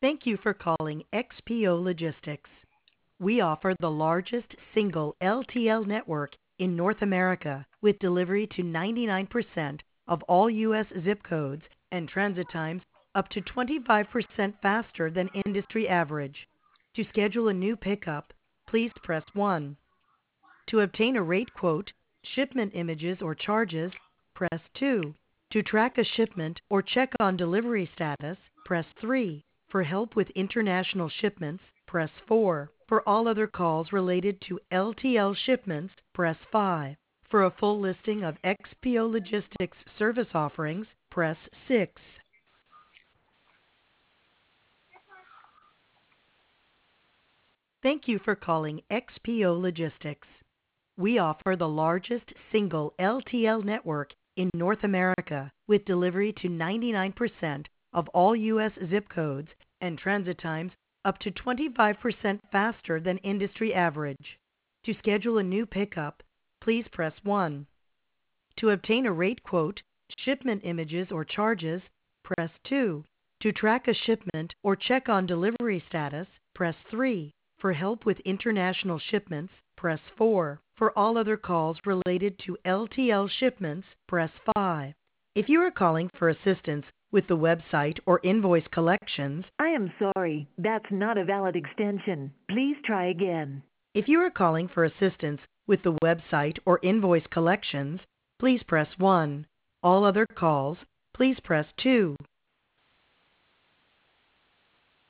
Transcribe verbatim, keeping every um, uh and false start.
Thank you for calling X P O Logistics. We offer the largest single L T L network in North America with delivery to ninety-nine percent of all U S zip codes and transit times up to twenty-five percent faster than industry average. To schedule a new pickup, please press one. To obtain a rate quote, shipment images or charges, press two. To track a shipment or check on delivery status, press three. For help with international shipments, press four. For all other calls related to L T L shipments, press five. For a full listing of X P O Logistics service offerings, press six. Thank you for calling X P O Logistics. We offer the largest single L T L network in North America with delivery to ninety-nine percent of all U S zip codes and transit times up to twenty-five percent faster than industry average. To schedule a new pickup, please press one. To obtain a rate quote, shipment images or charges, press two. To track a shipment or check on delivery status, press three. For help with international shipments, press four. For all other calls related to L T L shipments, press five. If you are calling for assistance with the website or invoice collections, I am sorry, that's not a valid extension. Please try again. if you are calling for assistance with the website or invoice collections, please press one. All other calls, please press two.